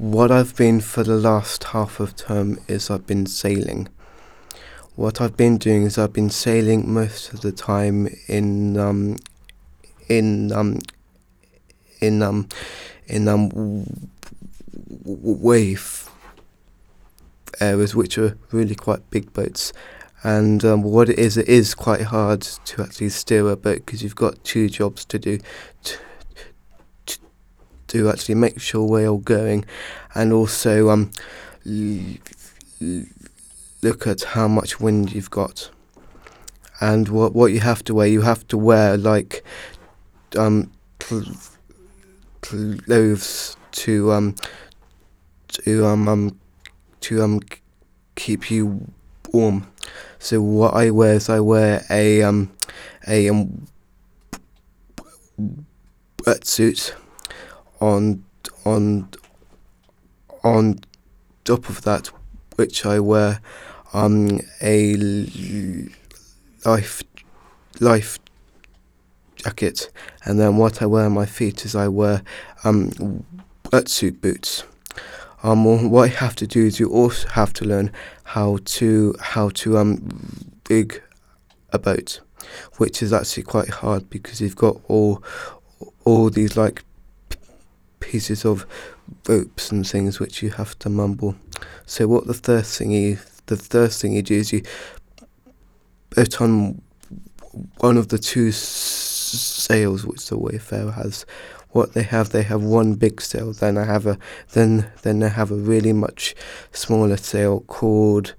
What I've been for the last half of term is I've been sailing. What I've been doing is I've been sailing most of the time in in wave areas, which are really quite big boats. And what it is quite hard to actually steer a boat because you've got two jobs to do. To actually make sure where you're going, and also look at how much wind you've got, and what you have to wear. You have to wear like clothes to keep you warm. So what I wear is I wear a wetsuit. On on on top of that, which I wear a life jacket, and then what I wear on my feet is I wear wetsuit boots. What you have to do is you also have to learn how to rig a boat, which is actually quite hard because you've got all these like pieces of ropes and things which you have to mumble. So what the first thing you do is you put on one of the two sails which the Wayfarer has. What they have one big sail. Then I have then they have a really much smaller sail called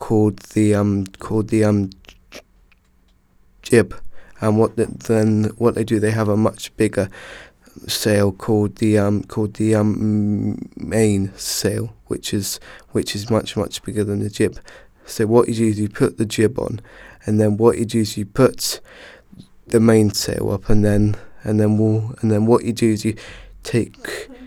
the jib. And what they do, they have a much bigger sail called the main sail, which is much bigger than the jib. So what you do is you put the jib on, and then what you do is you put the main sail up, and then what you do is you take